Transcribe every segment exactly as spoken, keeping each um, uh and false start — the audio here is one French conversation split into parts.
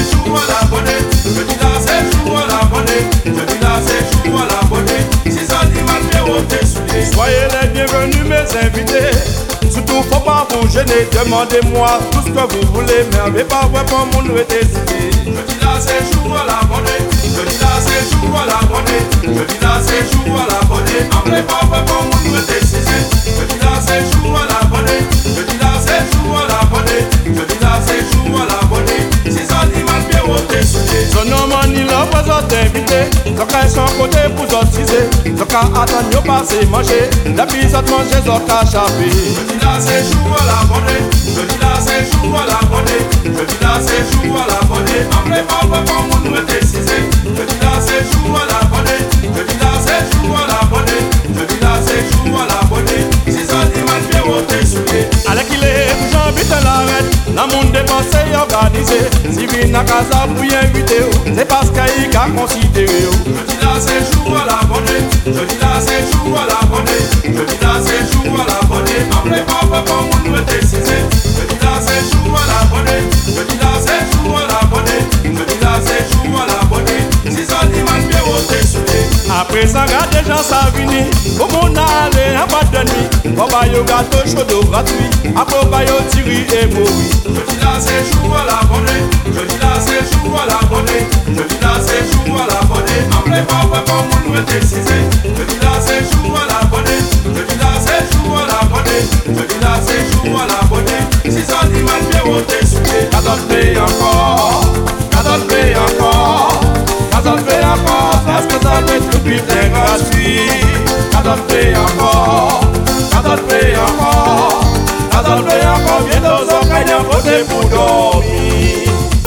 joue à la bonne. Je dis là c'est joue à la bonne. Je dis là c'est joue à la bonne. Si ça dit mal bien au tes souliers. Soyez les bienvenus mes invités. Surtout faut pas vous gêner. Demandez-moi tout ce que vous voulez. Mais n'avez pas voir pour mon décidé. Je dis là c'est joue à la bonne. Je dis là c'est joue à la bonne. Je dis là c'est joue à la bonne. N'avez pas voir pour mon décidé. Je dis là c'est joue à la bonne. Je dis là c'est joue à la bonne. Je dis là c'est joue à la bonne. Si ça dit mal bien au tes souliers. Son nom ni la présent invité. Donc à son côté pour sortir. Donc à attendre yo passer manger. La pizza manger donc à chapé. Je dis là c'est joue à la bonne. Je dis là c'est joue à la bonne. Je dis là c'est joue à la bonne. N'avez pas voir pour mon décidé. Je dis là c'est joue à la bonne. Je dis là c'est joue à la bonne. Je dis là c'est joue à la bonne. Si ça dit mal bien au tes souliers. Allez qu'il est, j'habite l'arrête. La monde dépensé organisé. Si vient à casa pour y inviter, c'est parce qu'il a considéré. Je dis là c'est joue à la bonne. Je dis là c'est joue à la bonne. Je dis là c'est joue à la bonne. N'avez pas voir pour mon décidé. Je dis là c'est joue à la bonne. Je dis là c'est joue à la bonne. Je dis là c'est joue à la bonne. Si ça dit mal bien au tes souliers. Après ça, regarde les gens ça vini. Au monde aller en bas de nuit. Papa yo gâteau chaud d'eau gratuit. Après bah yo tiri et mourir. Je dis là c'est joue à la bonne. Je dis là c'est joue à la bonne. Je dis là c'est joue à la bonne. N'avez pas voir pour mon décidé. Je dis là c'est joue à la bonne. Je dis là c'est joue à la bonne. Je dis là c'est joue à la bonne. Si ça dit mal bien au tes souliers. quatorze pays encore, quatorze pays encore, quatorze pays encore. Est-ce que ça va être le bulletin gratuit? quatorze pays encore, quatorze pays encore, quatorze pays encore. Bientôt ça gagne un côté pour dormir.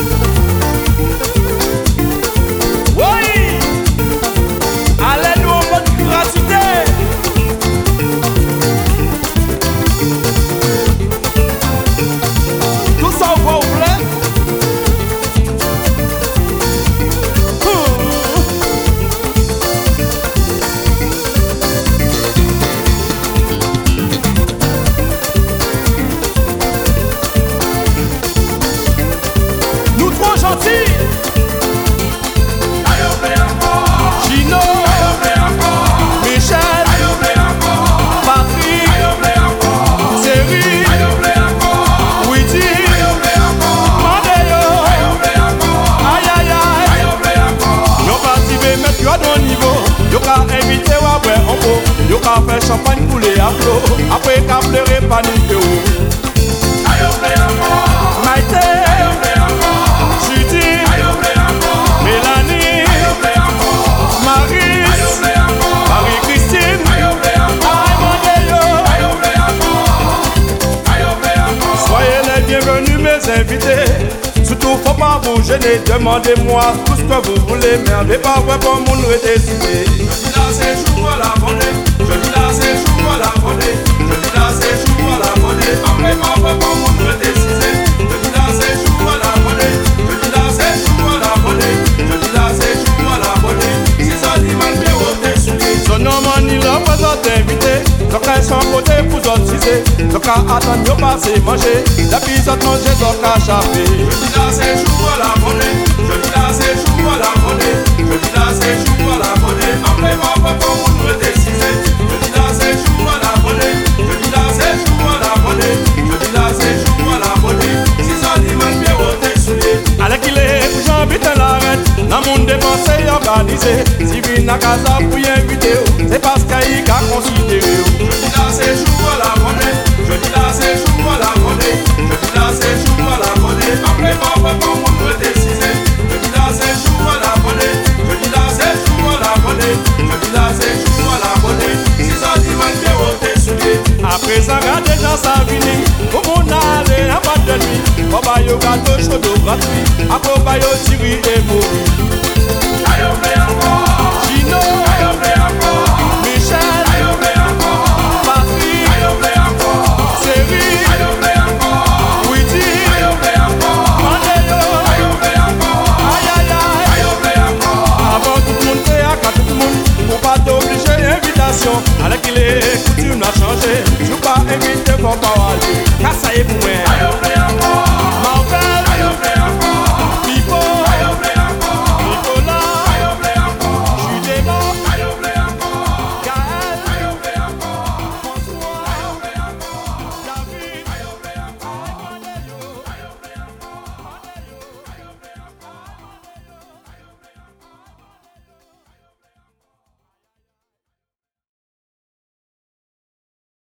Oui, allez-nous en mode gratuité. Tout ça vous plaît? Nous trop gentils. Gino, Michel, Patrick, Série, Widi, Mandeo, aïe aïe aïe. Yo parti be mettre yo à ton niveau. Yo ka invité wa ouais en haut. Yo ka faire champagne pour les applaudissements. Après ka pleurer panique ou. Maïté, Judy, Mélanie, Marie, Marie-Christine, soyez les bienvenus mes invités. Surtout faut pas vous gêner. Demandez-moi tout ce que vous voulez. Mais n'avez pas voir pour mon décidé. Je dis là c'est joue à la bonne. Je dis là c'est joue à la bonne. Je dis là c'est joue à la bonne. N'avez pas voir pour mon décidé. Je dis là c'est joue à la bonne. Je dis là c'est joue à la bonne. Je dis là c'est joue à la bonne. Si ça dit mal bien au tes souliers. Son nom ni la présent invité. Donc à son côté pour sortir. Donc à attendre yo passer manger. La pizza manger donc à chapé. Je dis là c'est joue à la bonne. Je dis là c'est joue à la bonne. Je dis là c'est joue à la bonne. N'avez pas voir pour mon décidé. Je dis là c'est joue à la bonne. Je dis là c'est joue à la bonne. Je dis là c'est joue à la bonne. Si ça dit mal bien au tes souliers. Allez qu'il est, j'habite l'arrête. La monde dépensé organisé. Si vient à casa pour y inviter, c'est parce qu'il a considéré. Je dis là c'est joue à la bonne. Je dis là c'est joue à la bonne. Je dis là c'est joue à la bonne. N'avez pas voir pour mon décidé. Je dis là c'est joue à la bonne. Je dis là c'est joue à la bonne. Je dis là c'est joue à la bonne. Si ça dit mal bien au tes souliers. Après ça, regarde les gens ça vini. Au monde aller en bas de nuit. Papa yo gâteau chaud d'eau gratuit. Après bah yo tiri et mourir. Gino, Michel, Patrick, Série, Widi, Mandeo, aïe aïe aïe. Avant tout le monde fait à tout le monde. Pour pas t'obliger invitation. Alors qu'il est coutume à changer. Je pas invité pour pas aller. Car ça y est pour moi.